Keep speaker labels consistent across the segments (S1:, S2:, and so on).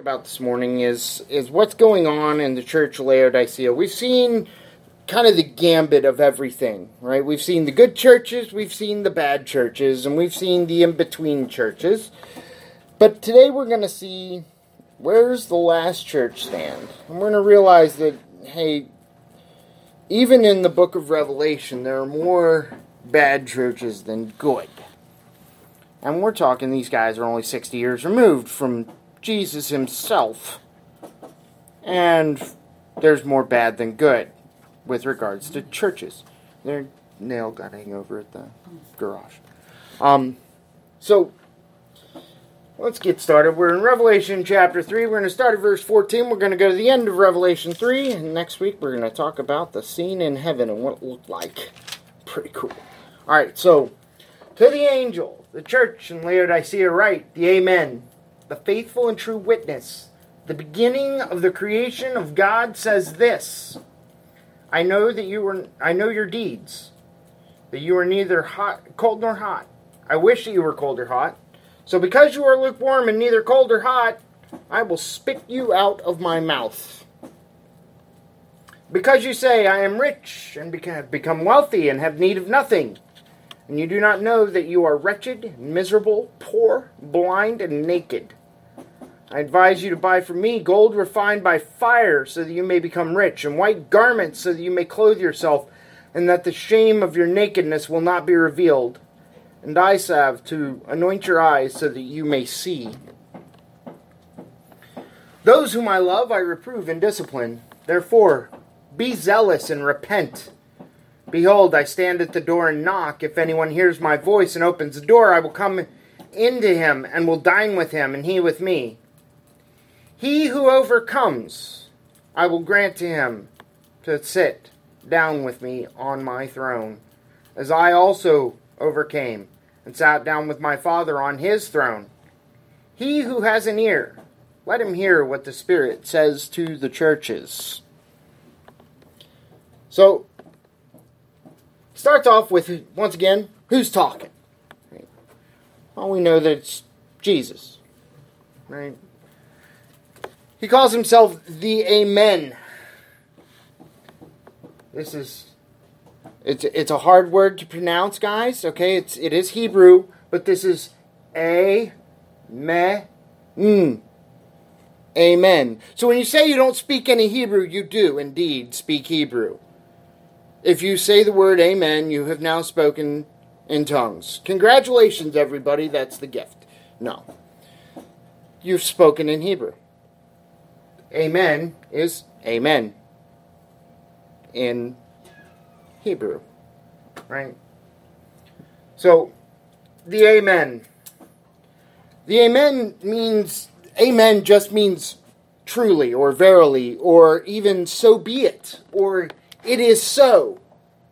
S1: about this morning is what's going on in the church of Laodicea. We've seen kind of the gambit of everything, right? We've seen the good churches, we've seen the bad churches, and we've seen the in-between churches. But today we're going to see where's the last church stand. And we're going to realize that, hey, even in the book of Revelation, there are more bad churches than good. And we're talking these guys are only 60 years removed from Jesus himself. And there's more bad than good with regards to churches. Their nail got hang over at the garage. So, let's get started. We're in Revelation chapter 3. We're going to start at verse 14. We're going to go to the end of Revelation 3. And next week we're going to talk about the scene in heaven and what it looked like. Pretty cool. Alright, so, to the angel, the church in Laodicea write, the Amen, the faithful and true witness, the beginning of the creation of God says this, I know your deeds, that you are neither cold nor hot. I wish that you were cold or hot. So because you are lukewarm and neither cold or hot, I will spit you out of my mouth. Because you say, I am rich and become wealthy and have need of nothing, and you do not know that you are wretched, miserable, poor, blind, and naked. I advise you to buy from me gold refined by fire so that you may become rich, and white garments so that you may clothe yourself, and that the shame of your nakedness will not be revealed, and eye salve to anoint your eyes so that you may see. Those whom I love I reprove and discipline. Therefore, be zealous and repent. Behold, I stand at the door and knock. If anyone hears my voice and opens the door, I will come into him and will dine with him, and he with me. He who overcomes, I will grant to him to sit down with me on my throne, as I also overcame and sat down with my Father on his throne. He who has an ear, let him hear what the Spirit says to the churches. So, starts off with, once again, who's talking? Right? Well, we know that it's Jesus. Right? He calls himself the Amen. It's a hard word to pronounce, guys. Okay, it is Hebrew, but this is Amen. Amen. So when you say you don't speak any Hebrew, you do indeed speak Hebrew. If you say the word Amen, you have now spoken in tongues. Congratulations, everybody. That's the gift. No. You've spoken in Hebrew. Amen is Amen in Hebrew. Right? So, the Amen. The Amen means, Amen just means truly, or verily, or even so be it, or it is so.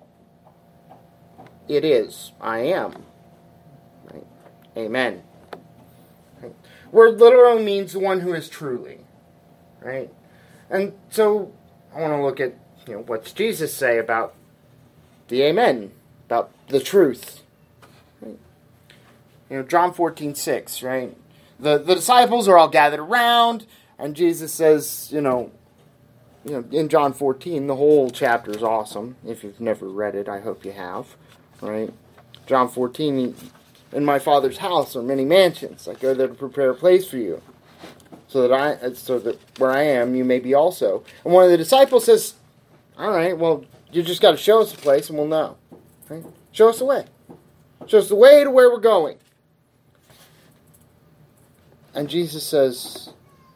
S1: It is. I am. Right? Amen. Right? Word literally means the one who is truly. Right? And so, I want to look at, what's Jesus say about the Amen, about the truth. Right? John 14:6, right? The disciples are all gathered around, and Jesus says, in John 14, the whole chapter is awesome. If you've never read it, I hope you have. Right? John 14, in my Father's house are many mansions. I go there to prepare a place for you, so that where I am, you may be also. And one of the disciples says, all right, well, you just got to show us the place and we'll know. Right? Show us the way. Show us the way to where we're going. And Jesus says,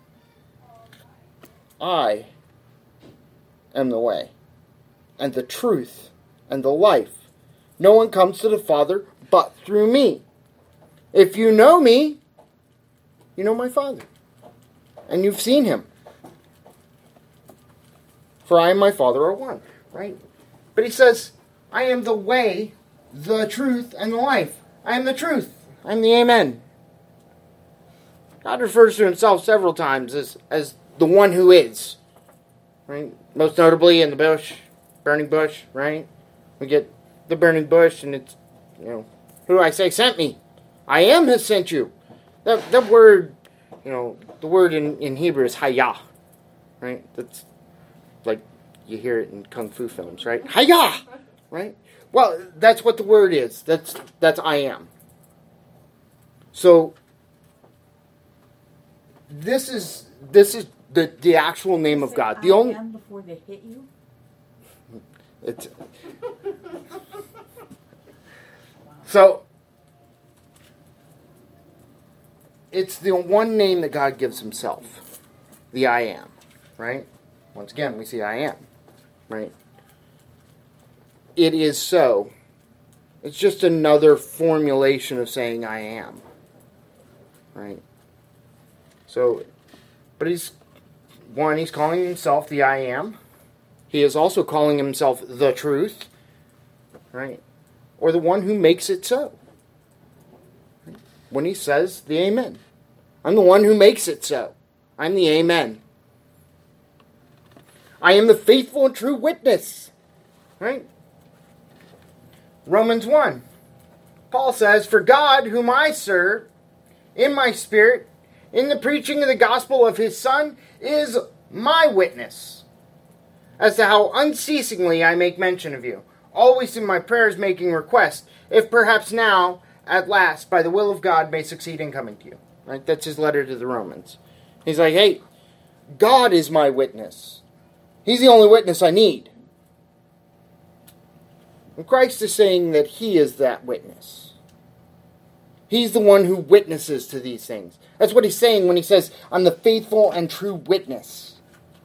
S1: I am the way, and the truth, and the life. No one comes to the Father but through me. If you know me, you know my Father, and you've seen him. For I and my Father are one, right? But he says, I am the way, the truth, and the life. I am the truth. I am the Amen. God refers to himself several times as the one who is. Right? Most notably in the bush, burning bush, right? We get the burning bush and it's, who do I say sent me? I am has sent you. That word the word in Hebrew is Hayah, right? That's like you hear it in kung fu films, right? Hayah, right? Well, that's what the word is. That's I am. So this is the actual name of God. The only
S2: am before they hit you.
S1: It's so it's the one name that God gives himself, the I am, right? Once again, we see I am, right? It is so. It's just another formulation of saying I am, right? So, but he's calling himself the I am. He is also calling himself the truth, right? Or the one who makes it so. When he says the amen. I'm the one who makes it so. I'm the amen. I am the faithful and true witness, right? Romans 1. Paul says, "For God, whom I serve in my spirit, in the preaching of the gospel of his Son, is my witness, as to how unceasingly I make mention of you, always in my prayers making request, if perhaps now, at last, by the will of God, may succeed in coming to you." Right? That's his letter to the Romans. He's like, hey, God is my witness. He's the only witness I need. And Christ is saying that he is that witness. He's the one who witnesses to these things. That's what he's saying when he says, I'm the faithful and true witness.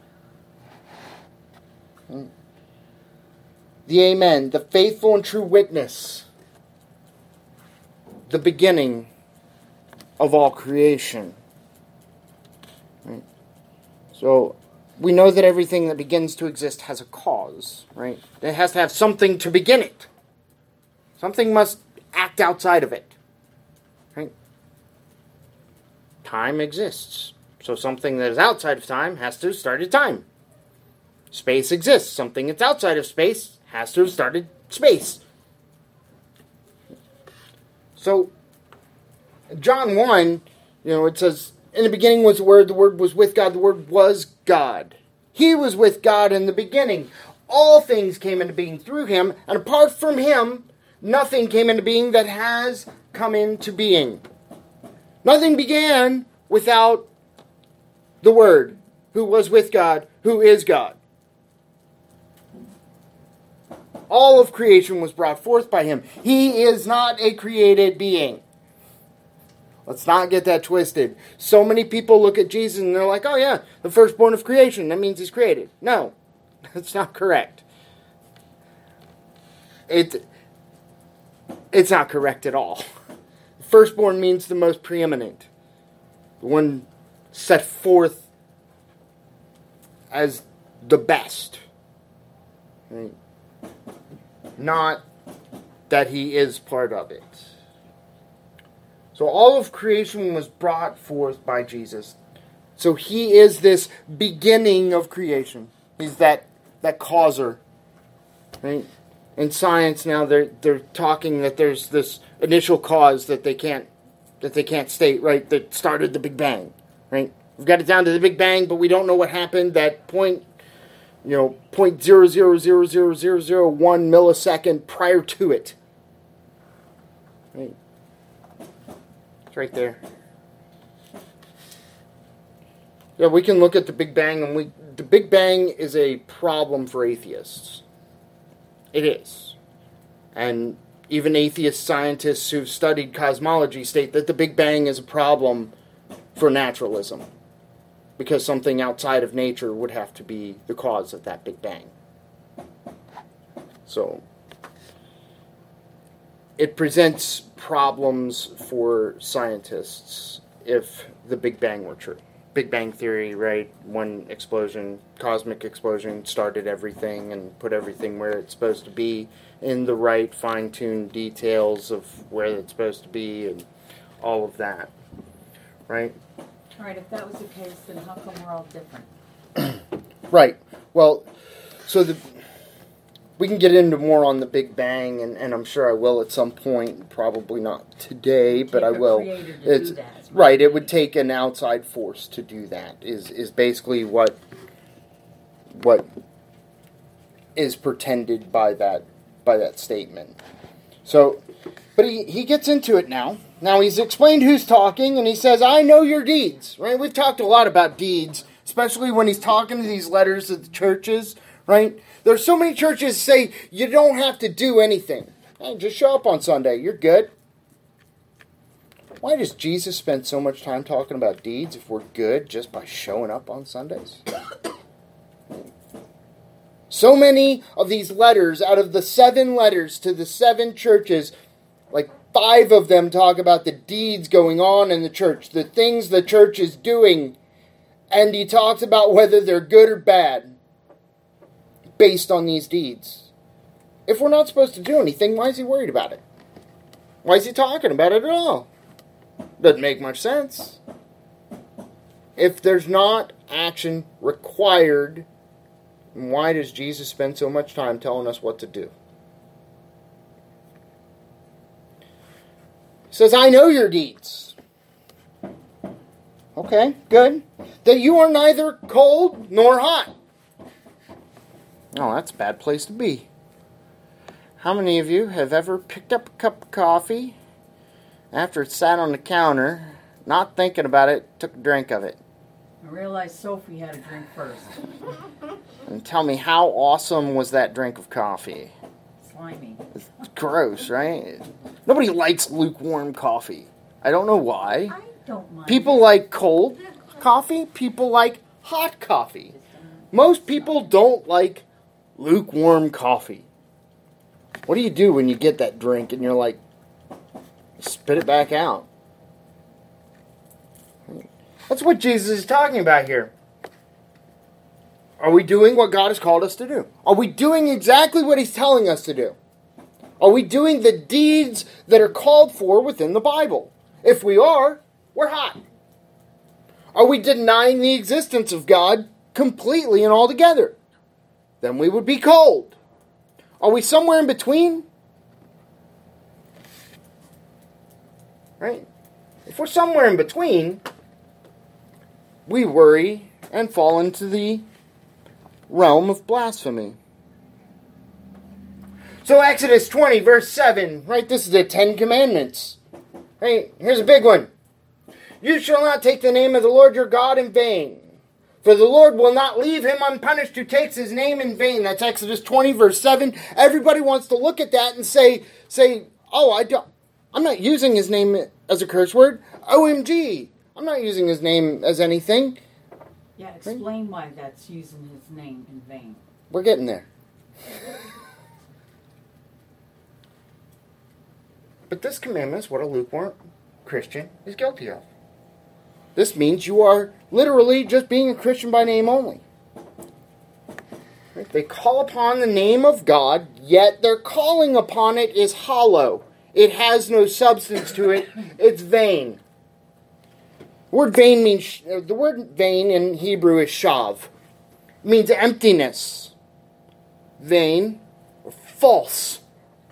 S1: The amen, the faithful and true witness. The beginning of all creation. Right? So, we know that everything that begins to exist has a cause, right? It has to have something to begin it. Something must act outside of it, right? Time exists. So something that is outside of time has to have started time. Space exists. Something that's outside of space has to have started space. So, John 1, it says, in the beginning was the Word was with God, the Word was God. He was with God in the beginning. All things came into being through him, and apart from him, nothing came into being that has come into being. Nothing began without the Word, who was with God, who is God. All of creation was brought forth by him. He is not a created being. Let's not get that twisted. So many people look at Jesus and they're like, oh yeah, the firstborn of creation. That means he's created. No, that's not correct. It's not correct at all. Firstborn means the most preeminent. The one set forth as the best. Right? Not that he is part of it. So all of creation was brought forth by Jesus. So he is this beginning of creation. He's that causer. Right? In science now they're talking that there's this initial cause that they can't state, right? That started the Big Bang. Right? We've got it down to the Big Bang, but we don't know what happened that point 0.00000001 millisecond prior to it. Right? Right there. Yeah, we can look at the Big Bang, and the Big Bang is a problem for atheists. It is. And even atheist scientists who've studied cosmology state that the Big Bang is a problem for naturalism, because something outside of nature would have to be the cause of that Big Bang. So, it presents problems for scientists if the Big Bang were true. Big Bang Theory, right? One explosion, cosmic explosion, started everything and put everything where it's supposed to be in the right fine-tuned details of where it's supposed to be and all of that, right?
S2: All right, if that was the case, then how come we're all different?
S1: Right. Well, so We can get into more on the Big Bang, and I'm sure I will at some point. Probably not today, but I will. It's right. It would take an outside force to do that. Is basically what is pretended by that statement. So, but he gets into it now. Now he's explained who's talking, and he says, "I know your deeds." Right? We've talked a lot about deeds, especially when he's talking to these letters to the churches. Right? There's so many churches say you don't have to do anything. Hey, just show up on Sunday. You're good. Why does Jesus spend so much time talking about deeds if we're good just by showing up on Sundays? So many of these letters, out of the 7 letters to the 7 churches, like 5 of them talk about the deeds going on in the church, the things the church is doing, and he talks about whether they're good or bad based on these deeds. If we're not supposed to do anything, why is he worried about it? Why is he talking about it at all? Doesn't make much sense. If there's not action required, why does Jesus spend so much time telling us what to do? He says, I know your deeds. Okay, good. That you are neither cold nor hot. Oh, that's a bad place to be. How many of you have ever picked up a cup of coffee after it sat on the counter, not thinking about it, took a drink of it?
S2: I realized Sophie had a drink first.
S1: And tell me, how awesome was that drink of coffee?
S2: Slimy.
S1: It's gross, right? Nobody likes lukewarm coffee. I don't know why.
S2: I don't mind.
S1: People like cold coffee. People like hot coffee. Most people don't like lukewarm coffee. What do you do when you get that drink and you're like, spit it back out? That's what Jesus is talking about here. Are we doing what God has called us to do? Are we doing exactly what He's telling us to do? Are we doing the deeds that are called for within the Bible? If we are, we're hot. Are we denying the existence of God completely and altogether? Then we would be cold. Are we somewhere in between? Right? If we're somewhere in between, we worry and fall into the realm of blasphemy. So Exodus 20, verse 7, right? This is the 10 Commandments. Right? Here's a big one. You shall not take the name of the Lord your God in vain, for the Lord will not leave him unpunished who takes his name in vain. That's Exodus 20, verse 7. Everybody wants to look at that and say, oh, I'm not using his name as a curse word. OMG. I'm not using his name as anything.
S2: Yeah, explain why that's using his name in vain.
S1: We're getting there. But this commandment is what a lukewarm Christian is guilty of. This means you are literally just being a Christian by name only. Right? They call upon the name of God, yet their calling upon it is hollow. It has no substance to it. It's vain. The word vain in Hebrew is shav. It means emptiness. Vain or false.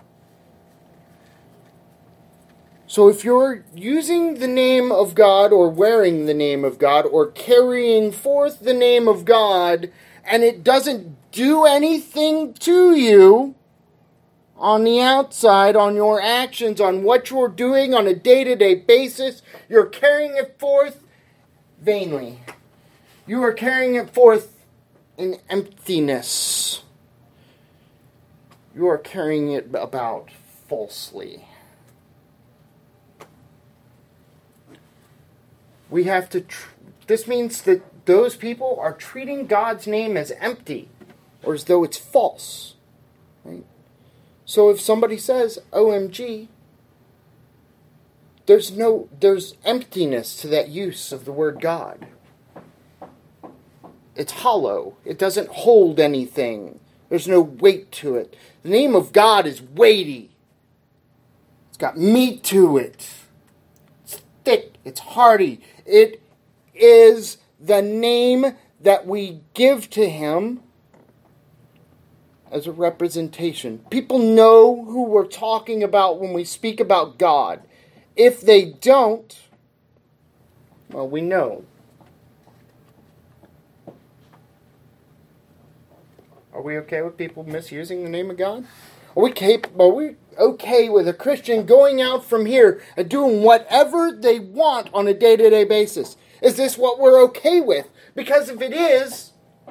S1: So if you're using the name of God or wearing the name of God or carrying forth the name of God and it doesn't do anything to you on the outside, on your actions, on what you're doing on a day-to-day basis, you're carrying it forth vainly. You are carrying it forth in emptiness. You are carrying it about falsely. We have to... This means that those people are treating God's name as empty, or as though it's false. Right? So if somebody says, OMG, there's emptiness to that use of the word God. It's hollow. It doesn't hold anything. There's no weight to it. The name of God is weighty. It's got meat to it. It's thick. It's hearty. It is the name that we give to Him as a representation. People know who we're talking about when we speak about God. If they don't, well, we know. Are we okay with people misusing the name of God? Are we okay with a Christian going out from here and doing whatever they want on a day-to-day basis? Is this what we're okay with? Because if it is,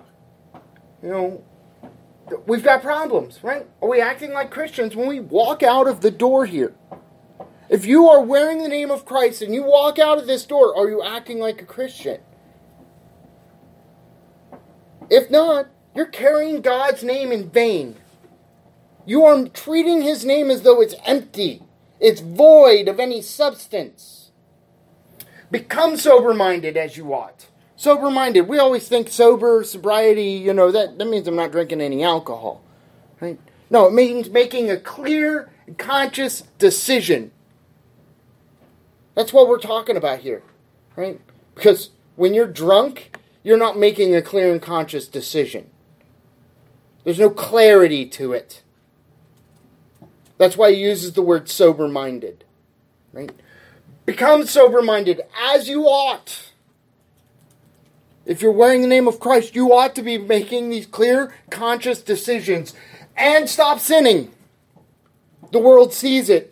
S1: we've got problems, right? Are we acting like Christians when we walk out of the door here? If you are wearing the name of Christ and you walk out of this door, are you acting like a Christian? If not, you're carrying God's name in vain. You are treating His name as though it's empty. It's void of any substance. Become sober-minded as you ought. Sober-minded. We always think sobriety, that means I'm not drinking any alcohol. Right? No, it means making a clear and conscious decision. That's what we're talking about here. Right? Because when you're drunk, you're not making a clear and conscious decision. There's no clarity to it. That's why he uses the word sober-minded. Right? Become sober-minded as you ought. If you're wearing the name of Christ, you ought to be making these clear, conscious decisions. And stop sinning. The world sees it.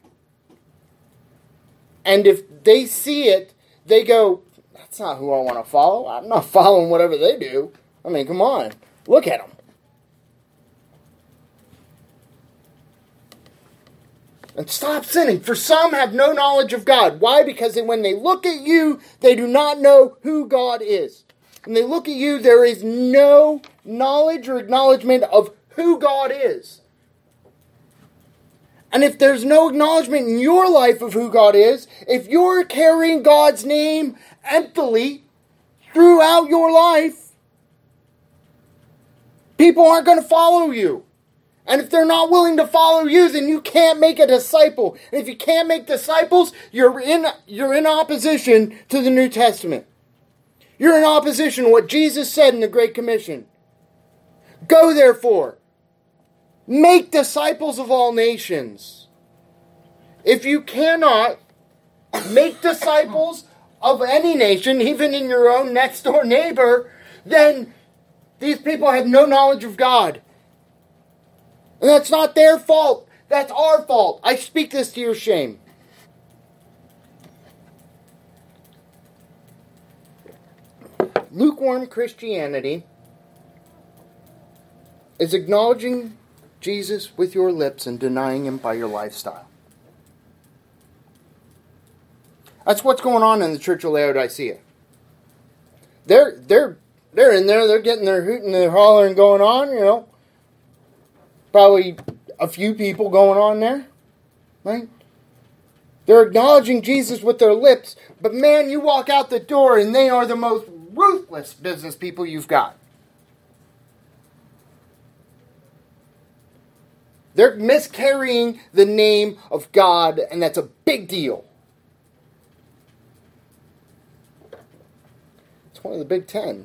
S1: And if they see it, they go, that's not who I want to follow. I'm not following whatever they do. I mean, come on. Look at them. And stop sinning, for some have no knowledge of God. Why? Because when they look at you, they do not know who God is. When they look at you, there is no knowledge or acknowledgement of who God is. And if there's no acknowledgement in your life of who God is, if you're carrying God's name emptily throughout your life, people aren't going to follow you. And if they're not willing to follow you, then you can't make a disciple. And if you can't make disciples, you're in opposition to the New Testament. You're in opposition to what Jesus said in the Great Commission. Go therefore, make disciples of all nations. If you cannot make disciples of any nation, even in your own next door neighbor, then these people have no knowledge of God. And that's not their fault. That's our fault. I speak this to your shame. Lukewarm Christianity is acknowledging Jesus with your lips and denying Him by your lifestyle. That's what's going on in the Church of Laodicea. They're in there. They're getting their hooting and their hollering going on, Probably a few people going on there, right? They're acknowledging Jesus with their lips, but man, you walk out the door and they are the most ruthless business people you've got. They're miscarrying the name of God, and that's a big deal. It's one of the Big Ten.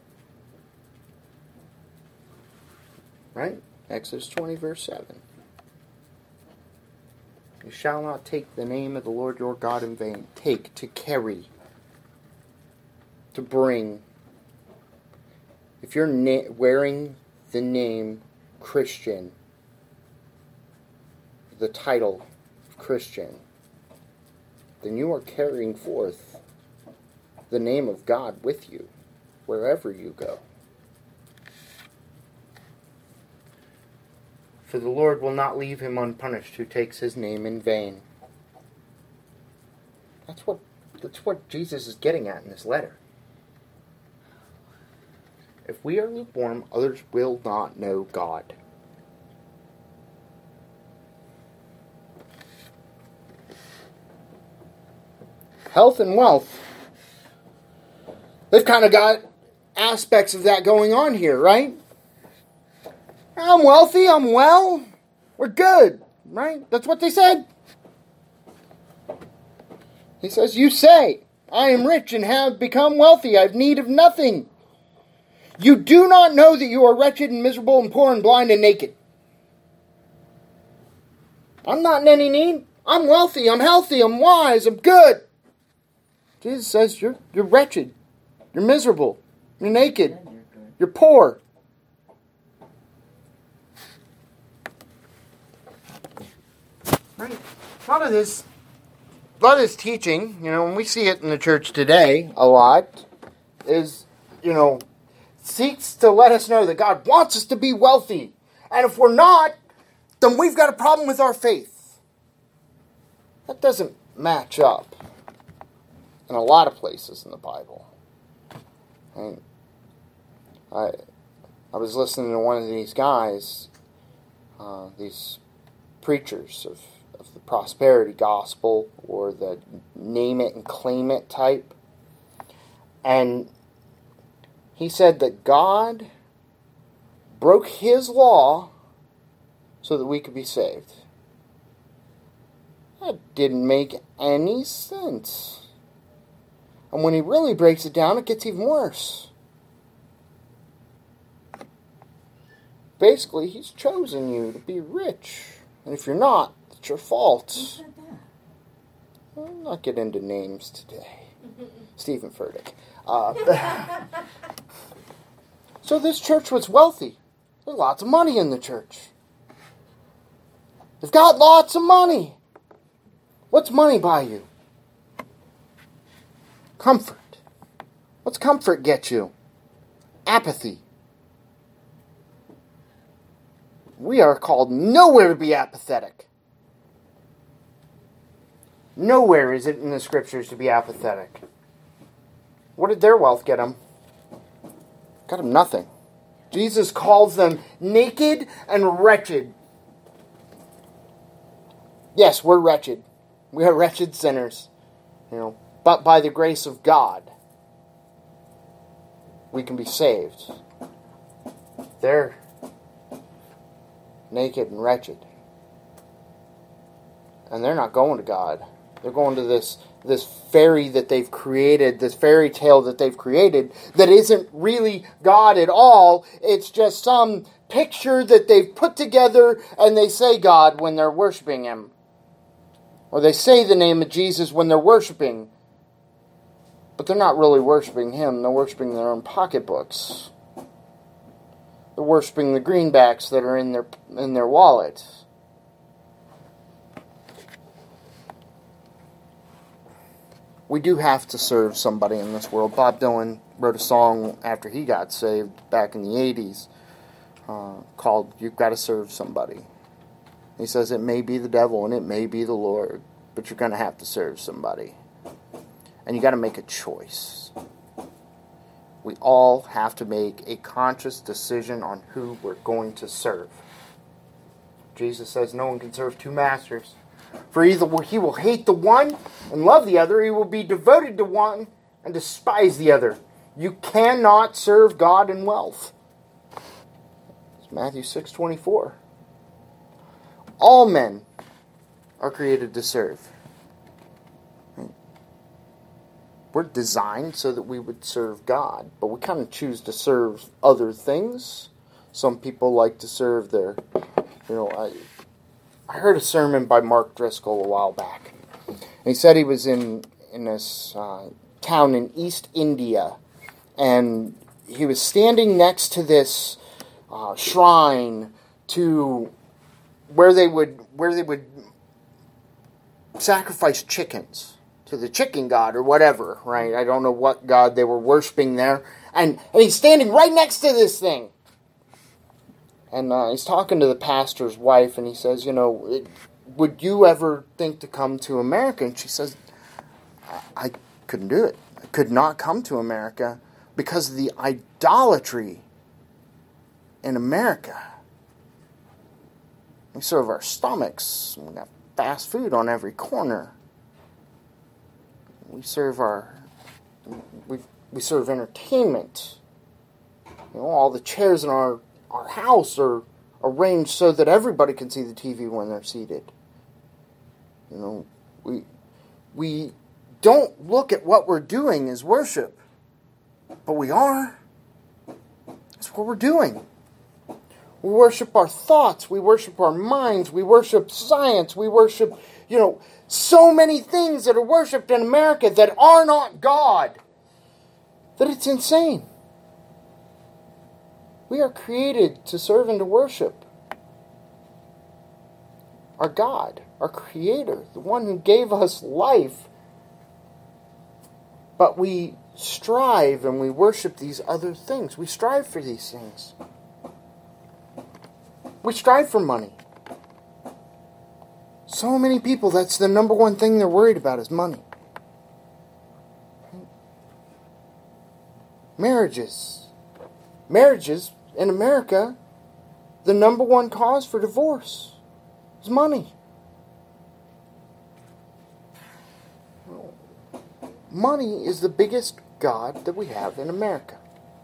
S1: Right? Exodus 20, verse 7. You shall not take the name of the Lord your God in vain. Take, to carry, to bring. If you're wearing the name Christian, the title of Christian, then you are carrying forth the name of God with you wherever you go. For the Lord will not leave him unpunished who takes his name in vain. That's what Jesus is getting at in this letter. If we are lukewarm, others will not know God. Health and wealth. They've kind of got aspects of that going on here, right? I'm wealthy, I'm well, we're good, right? That's what they said. He says, you say, I am rich and have become wealthy, I have need of nothing. You do not know that you are wretched and miserable and poor and blind and naked. I'm not in any need. I'm wealthy. I'm healthy. I'm wise. I'm good. Jesus says you're wretched. You're miserable. You're naked. You're poor. Right. A lot of this teaching, and we see it in the church today a lot, is, seeks to let us know that God wants us to be wealthy. And if we're not, then we've got a problem with our faith. That doesn't match up in a lot of places in the Bible. And I was listening to one of these guys, these preachers of the prosperity gospel, or the name it and claim it type. And he said that God broke his law so that we could be saved. That didn't make any sense. And when he really breaks it down, it gets even worse. Basically, he's chosen you to be rich. And if you're not, it's your fault. I'll not get into names today. Stephen Furtick. So this church was wealthy. There's lots of money in the church. They've got lots of money. What's money buy you? Comfort. What's comfort get you? Apathy. We are called nowhere to be apathetic. Nowhere is it in the scriptures to be apathetic. What did their wealth get them? Got them nothing. Jesus calls them naked and wretched. Yes, we're wretched. We are wretched sinners. But by the grace of God, we can be saved. They're naked and wretched. And they're not going to God. They're going to this fairy that they've created, this fairy tale that they've created that isn't really God at all. It's just some picture that they've put together, and they say God when they're worshiping Him. Or they say the name of Jesus when they're worshiping. But they're not really worshiping Him. They're worshiping their own pocketbooks. They're worshiping the greenbacks that are in their wallet. We do have to serve somebody in this world. Bob Dylan wrote a song after he got saved back in the 80s called You've Got to Serve Somebody. He says it may be the devil and it may be the Lord, but you're going to have to serve somebody. And you got to make a choice. We all have to make a conscious decision on who we're going to serve. Jesus says no one can serve two masters. For either he will hate the one and love the other, he will be devoted to one and despise the other. You cannot serve God and wealth. It's Matthew 6:24. All men are created to serve. We're designed so that we would serve God, but we kind of choose to serve other things. Some people like to serve their, I heard a sermon by Mark Driscoll a while back. And he said he was in this town in East India, and he was standing next to this shrine to where they would sacrifice chickens to the chicken god or whatever, right? I don't know what god they were worshiping there. And he's standing right next to this thing. And he's talking to the pastor's wife, and he says, would you ever think to come to America? And she says, I couldn't do it. I could not come to America because of the idolatry in America. We serve our stomachs. We got fast food on every corner. We serve we serve entertainment. All the chairs in our house are arranged so that everybody can see the TV when they're seated. We don't look at what we're doing as worship, but we are. what we're doing. We worship our thoughts. We worship our minds. We worship science. We worship, so many things that are worshipped in America that are not God, that it's insane. We are created to serve and to worship our God, our Creator, the one who gave us life. But we strive and we worship these other things. We strive for these things. We strive for money. So many people, that's the number one thing they're worried about is money. Marriages. Marriages in America, the number one cause for divorce is money. Money is the biggest god that we have in America.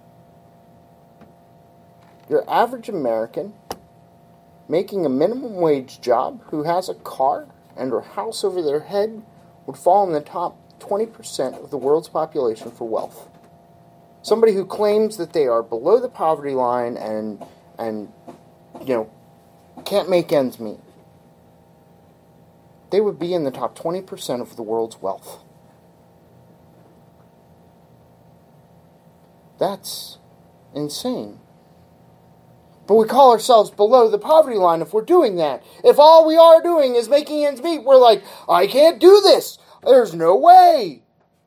S1: Your average American making a minimum wage job who has a car and a house over their head would fall in the top 20% of the world's population for wealth. Somebody who claims that they are below the poverty line and can't make ends meet, they would be in the top 20% of the world's wealth. That's insane. But we call ourselves below the poverty line if we're doing that. If all we are doing is making ends meet, we're like, I can't do this. There's no way.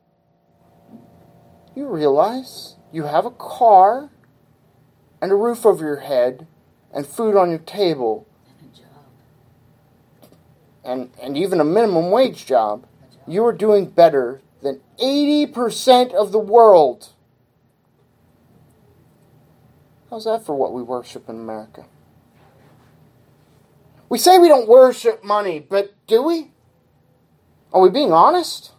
S1: You realize you have a car and a roof over your head and food on your table and even a minimum wage job. You are doing better than 80% of the world. How's that for what we worship in America? We say we don't worship money, but do we? Are we being honest?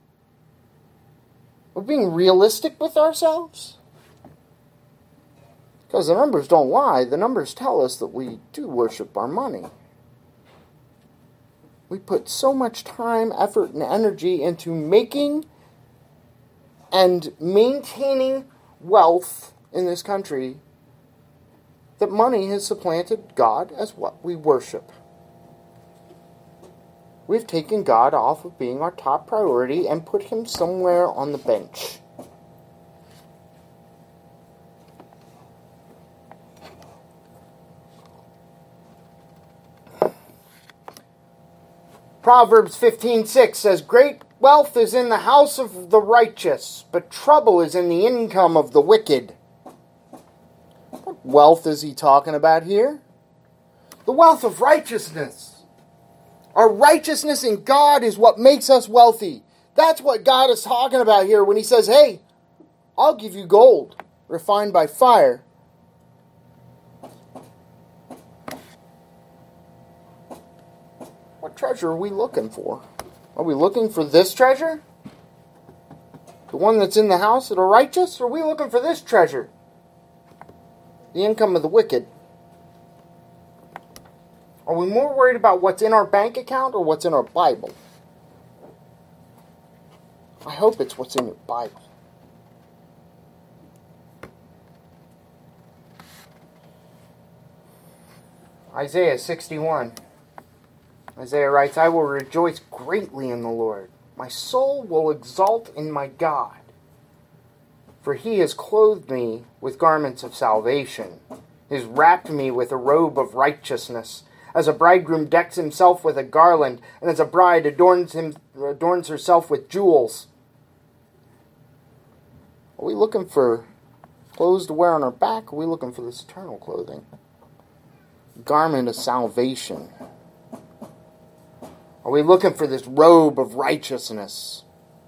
S1: Are we being realistic with ourselves? Because the numbers don't lie. The numbers tell us that we do worship our money. We put so much time, effort, and energy into making and maintaining wealth in this country that money has supplanted God as what we worship. We've taken God off of being our top priority and put him somewhere on the bench. Proverbs 15:6 says, "Great wealth is in the house of the righteous, but trouble is in the income of the wicked." What wealth is he talking about here? The wealth of righteousness. Our righteousness in God is what makes us wealthy. That's what God is talking about here when he says, hey, I'll give you gold refined by fire. What treasure are we looking for? Are we looking for this treasure? The one that's in the house of the righteous? Or are we looking for this treasure? The income of the wicked. Are we more worried about what's in our bank account or what's in our Bible? I hope it's what's in your Bible. Isaiah 61. Isaiah writes, "I will rejoice greatly in the Lord. My soul will exult in my God. For he has clothed me with garments of salvation. He has wrapped me with a robe of righteousness. As a bridegroom decks himself with a garland, and as a bride adorns herself with jewels." Are we looking for clothes to wear on our back? Or are we looking for this eternal clothing? Garment of salvation. Are we looking for this robe of righteousness?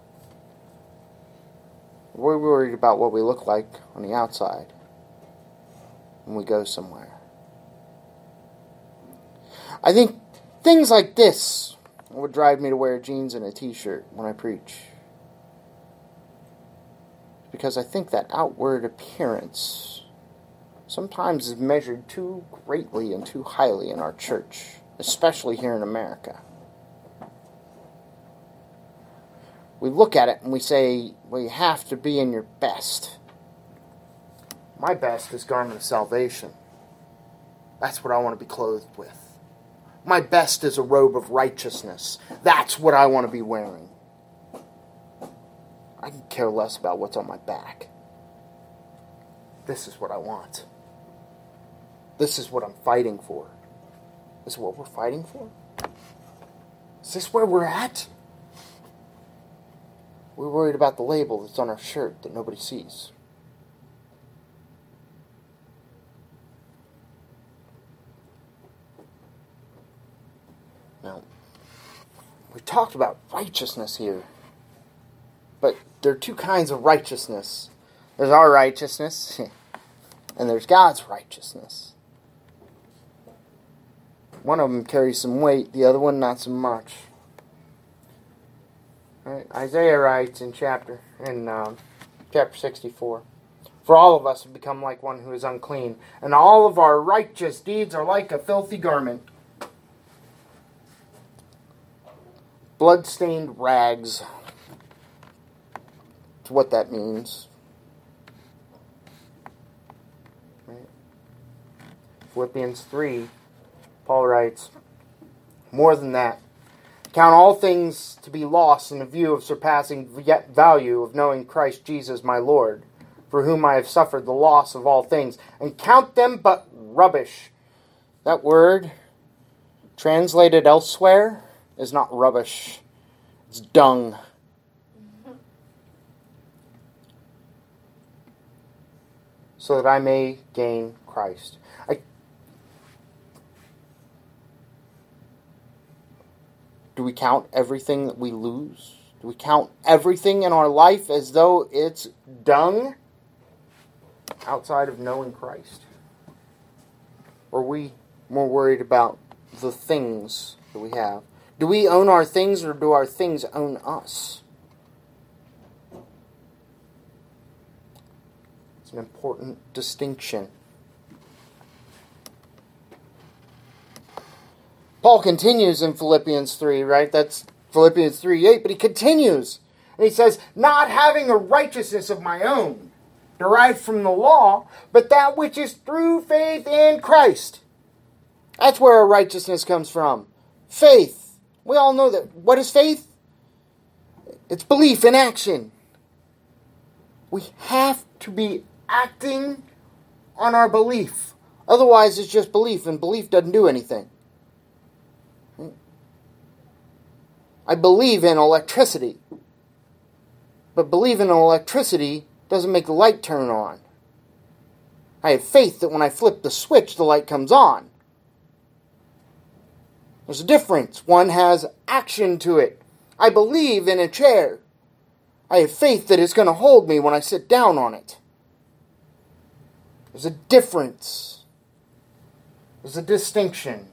S1: We're worried about what we look like on the outside when we go somewhere. I think things like this would drive me to wear jeans and a t-shirt when I preach. Because I think that outward appearance sometimes is measured too greatly and too highly in our church, especially here in America. We look at it and we say, well, you have to be in your best. My best is garment of salvation. That's what I want to be clothed with. My best is a robe of righteousness. That's what I want to be wearing. I can care less about what's on my back. This is what I want. This is what I'm fighting for. This is what we're fighting for? Is this where we're at? We're worried about the label that's on our shirt that nobody sees. Now, we talked about righteousness here. But there are two kinds of righteousness. There's our righteousness, and there's God's righteousness. One of them carries some weight, the other one not so much. Right? Isaiah writes in chapter 64, "For all of us have become like one who is unclean, and all of our righteous deeds are like a filthy garment. Blood-stained rags." That's what that means. Right? Philippians 3, Paul writes, "More than that, count all things to be lost in the view of surpassing value of knowing Christ Jesus my Lord, for whom I have suffered the loss of all things, and count them but rubbish." That word, translated elsewhere, is not rubbish. It's dung. So that I may gain Christ. Do we count everything that we lose? Do we count everything in our life as though it's dung outside of knowing Christ? Or are we more worried about the things that we have? Do we own our things, or do our things own us? It's an important distinction. Paul continues in Philippians 3, right? That's Philippians 3:8, but he continues. And he says, "Not having a righteousness of my own, derived from the law, but that which is through faith in Christ." That's where our righteousness comes from. Faith. We all know that. What is faith? It's belief in action. We have to be acting on our belief. Otherwise, it's just belief, and belief doesn't do anything. I believe in electricity, but believing in electricity doesn't make the light turn on. I have faith that when I flip the switch, the light comes on. There's a difference. One has action to it. I believe in a chair. I have faith that it's going to hold me when I sit down on it. There's a difference. There's a distinction.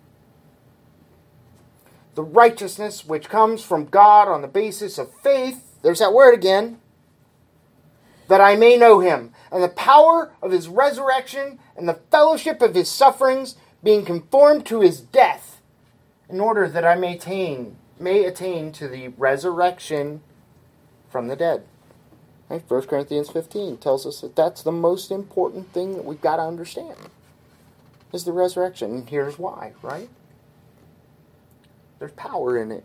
S1: The righteousness which comes from God on the basis of faith, there's that word again, that I may know him, and the power of his resurrection, and the fellowship of his sufferings, being conformed to his death, in order that I may attain to the resurrection from the dead. Right? 1 Corinthians 15 tells us that that's the most important thing that we've got to understand, is the resurrection. And here's why, right? There's power in it.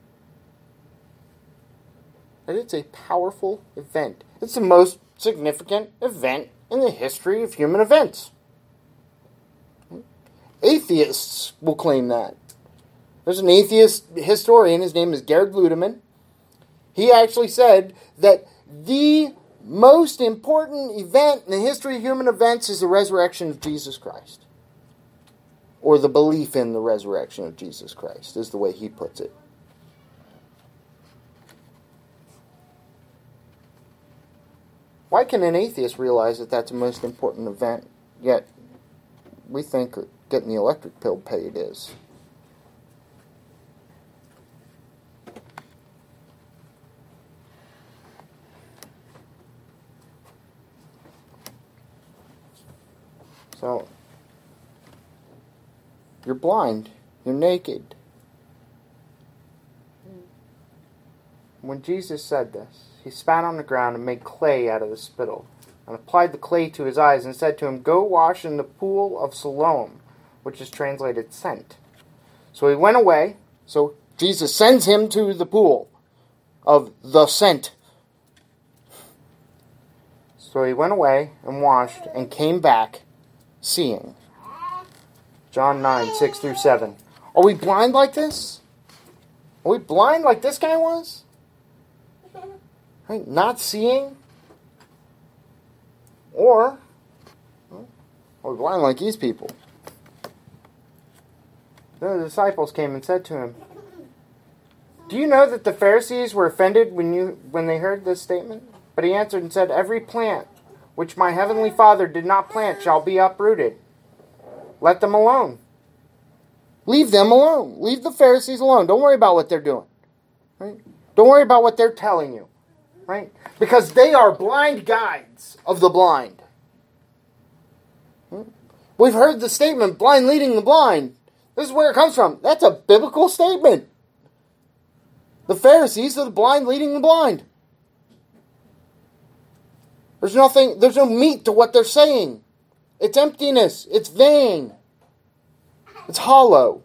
S1: And it's a powerful event. It's the most significant event in the history of human events. Atheists will claim that. There's an atheist historian, his name is Gerhard Ludemann. He actually said that the most important event in the history of human events is the resurrection of Jesus Christ. Or the belief in the resurrection of Jesus Christ, is the way he puts it. Why can an atheist realize that that's the most important event, yet we think getting the electric pill paid is? So, you're blind. You're naked. When Jesus said this, he spat on the ground and made clay out of the spittle and applied the clay to his eyes, and said to him, "Go wash in the pool of Siloam," which is translated sent. So he went away. So Jesus sends him to the pool of the sent. So he went away and washed and came back seeing. John 9, 6 through 7. Are we blind like this? Are we blind like this guy was? Right? Not seeing? Or are we blind like these people? Then the disciples came and said to him, "Do you know that the Pharisees were offended when they heard this statement?" But he answered and said, "Every plant which my heavenly Father did not plant shall be uprooted. Let them alone." Leave them alone. Leave the Pharisees alone. Don't worry about what they're doing. Right? Don't worry about what they're telling you. Right? Because they are blind guides of the blind. We've heard the statement, blind leading the blind. This is where it comes from. That's a biblical statement. The Pharisees are the blind leading the blind. There's no meat to what they're saying. It's emptiness. It's vain. It's hollow.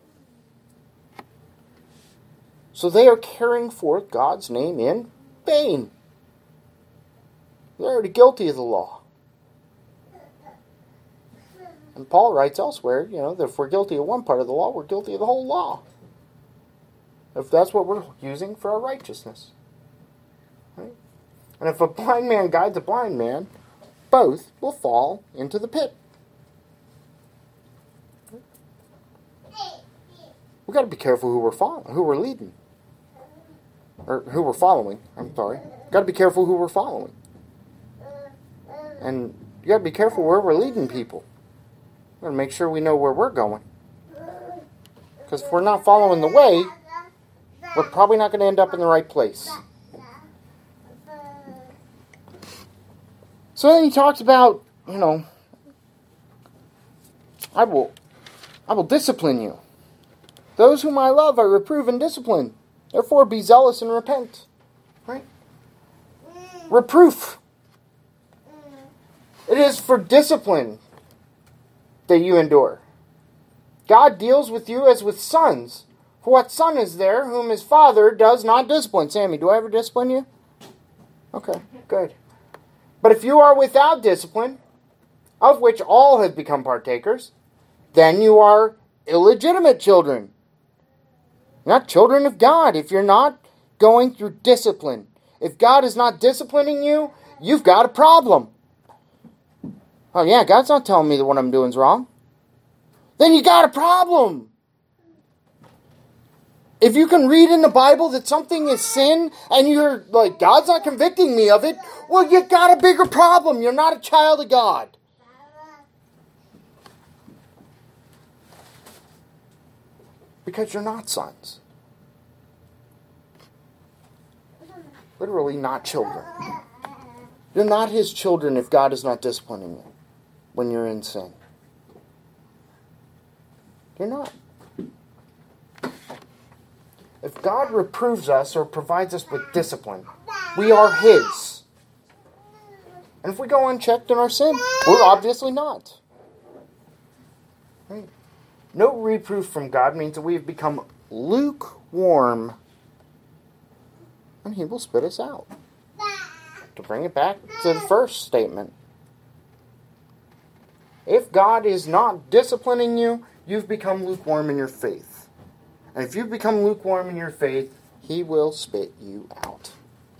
S1: So they are carrying forth God's name in vain. They're already guilty of the law. And Paul writes elsewhere, that if we're guilty of one part of the law, we're guilty of the whole law. If that's what we're using for our righteousness. Right? And if a blind man guides a blind man, both will fall into the pit. We've got to be careful who we're leading. Or who we're following, I'm sorry. Got to be careful who we're following. And you got to be careful where we're leading people. We've got to make sure we know where we're going. Because if we're not following the way, we're probably not going to end up in the right place. So then he talks about, I will discipline you. Those whom I love I reprove and discipline. Therefore be zealous and repent. Right? Reproof. It is for discipline that you endure. God deals with you as with sons. For what son is there whom his father does not discipline? Sammy, do I ever discipline you? Okay, good. But if you are without discipline, of which all have become partakers, then you are illegitimate children. You're not children of God if you're not going through discipline. If God is not disciplining you, you've got a problem. Oh yeah, God's not telling me that what I'm doing is wrong. Then you got a problem. If you can read in the Bible that something is sin and you're like, God's not convicting me of it, well, you got a bigger problem. You're not a child of God. Because you're not sons. Literally not children. You're not his children if God is not disciplining you when you're in sin. You're not. If God reproves us or provides us with discipline, we are his. And if we go unchecked in our sin, we're obviously not. Right? No reproof from God means that we have become lukewarm. And he will spit us out. To bring it back to the first statement. If God is not disciplining you, you've become lukewarm in your faith. And if you become lukewarm in your faith, he will spit you out.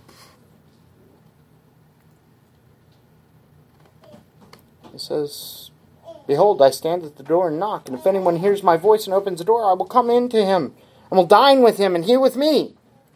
S1: It says, "Behold, I stand at the door and knock, and if anyone hears my voice and opens the door, I will come in to him, and will dine with him, and he with me."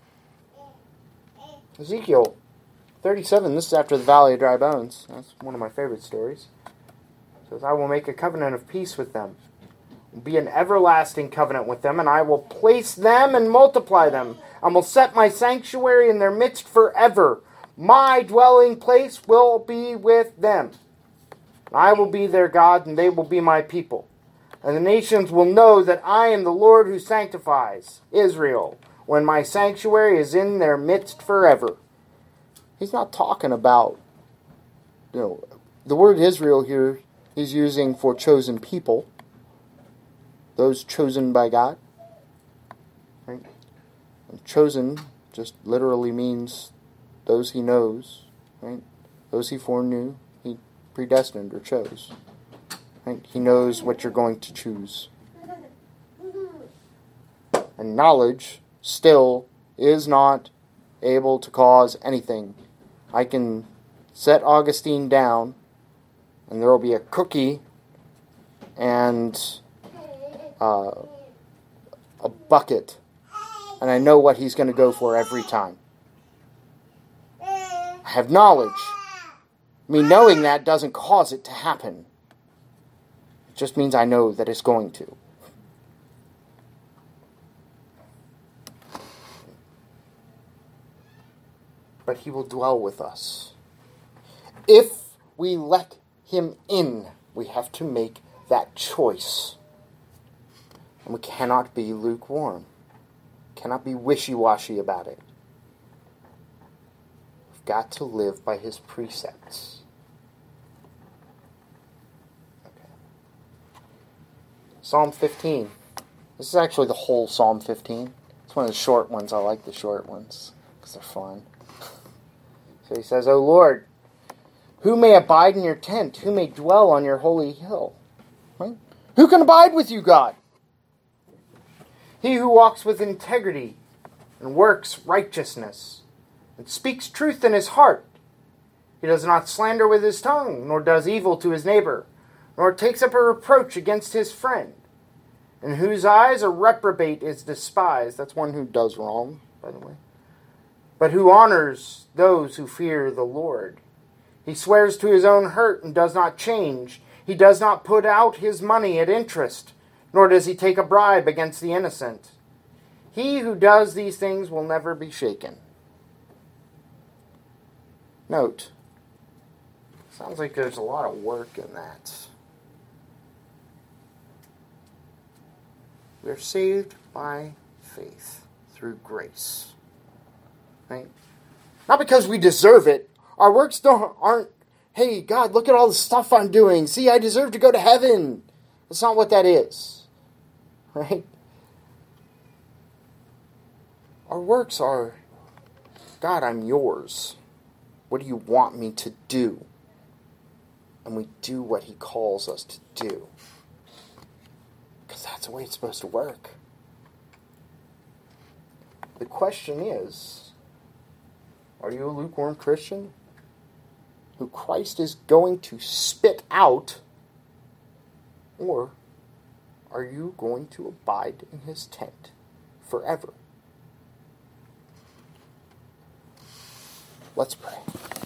S1: Ezekiel 37, this is after the Valley of Dry Bones. That's one of my favorite stories. It says, "I will make a covenant of peace with them. Be an everlasting covenant with them, and I will place them and multiply them. I will set my sanctuary in their midst forever. My dwelling place will be with them. I will be their God, and they will be my people. And the nations will know that I am the Lord who sanctifies Israel, when my sanctuary is in their midst forever." He's not talking about the word Israel here he's using for chosen people, those chosen by God. Right? And chosen just literally means those he knows, right? Those he foreknew, he predestined or chose. Right? He knows what you're going to choose. And knowledge still is not able to cause anything. I can set Augustine down, and there will be a cookie and a bucket, and I know what he's going to go for every time. I have knowledge. Me knowing that doesn't cause it to happen. It just means I know that it's going to. But he will dwell with us. If we let him in, we have to make that choice. And we cannot be lukewarm. Cannot be wishy-washy about it. We've got to live by his precepts. Okay. Psalm 15. This is actually the whole Psalm 15. It's one of the short ones. I like the short ones because they're fun. So he says, O Lord, who may abide in your tent? Who may dwell on your holy hill? Right? Who can abide with you, God? He who walks with integrity and works righteousness and speaks truth in his heart. He does not slander with his tongue, nor does evil to his neighbor, nor takes up a reproach against his friend, in whose eyes a reprobate is despised. That's one who does wrong, by the way. But who honors those who fear the Lord. He swears to his own hurt and does not change. He does not put out his money at interest, nor does he take a bribe against the innocent. He who does these things will never be shaken. Note, sounds like there's a lot of work in that. We are saved by faith through grace. Right? Not because we deserve it. Our works aren't, hey, God, look at all the stuff I'm doing. See, I deserve to go to heaven. That's not what that is. Right? Our works are, God, I'm yours. What do you want me to do? And we do what he calls us to do. Because that's the way it's supposed to work. The question is, are you a lukewarm Christian who Christ is going to spit out? Or are you going to abide in his tent forever? Let's pray.